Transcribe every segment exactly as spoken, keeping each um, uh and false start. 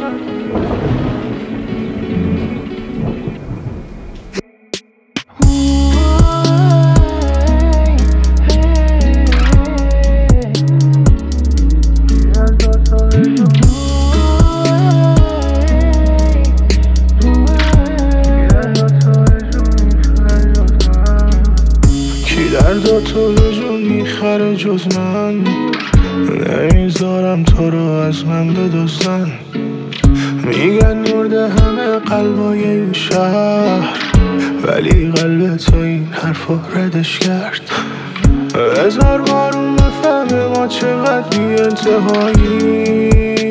دردا تو به جون میخره جز من، نمیذارم تو رو از من بدزدن. میگن مرده همه قلبای این شهر، ولی قلب تو این حرفا ردش کرد. هزار بار اون بفهمه ما چقدر بی انتهایی،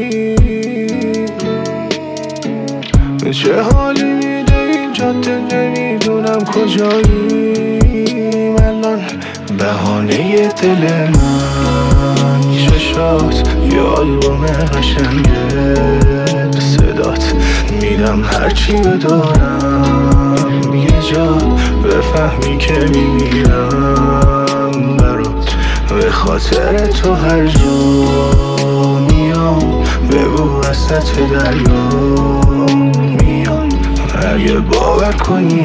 چه حالی میده این جاده نمیدونم کجایی. بهانه دل من چشات یه آلبوم قشنگه، صدات میدم هرچی بدارم، یه جا بفهمی که میمیرم برات. به خاطر تو هر جا میام، بگو وسط دریا میام. اگه باور کنی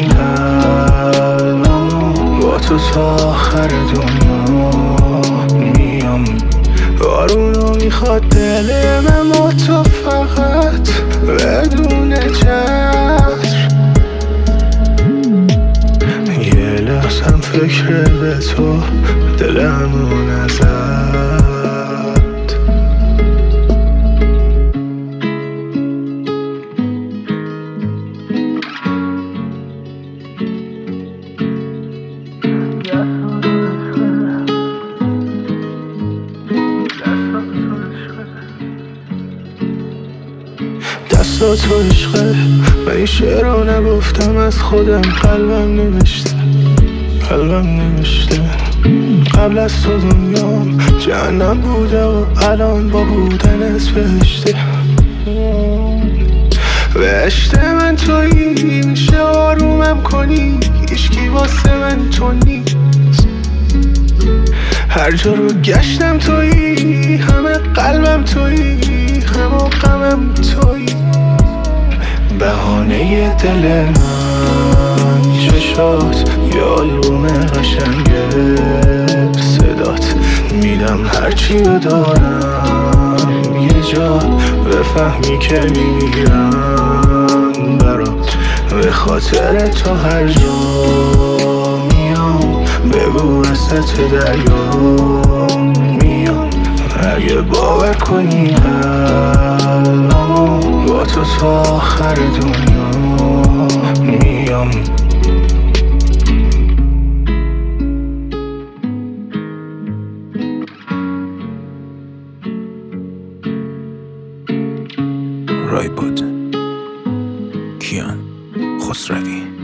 قلبمو با تو تا آخر دنیا میام. بارونو میخواد دل من با تو فقط بدون چتر. یه لحظم فکر به تو دلمو نزد. دستا تو عشقه، من این شعرها نگفتم از خودم، قلبم نوشته قلبم نوشته. قبل از تو دنیام جهنم بوده و الان با بودنت بهشته. بهشت من تویی، میشه آرومم کنی، هیچکی واسه من تو نیست. هر جا رو گشتم تویی، همه قلبم تویی، همه غمم تویی. بهانه دل من چشات یه آلبوم قشنگه، صدات میدم هرچی دارم، یه جا بفهمی که میمیرم برات. به خاطر تو هر جا میام، بگو وسط دریا میام. اگه باور کنی قلبمو با تو تا آخر دنیا میام. رای بود کیان خسروی.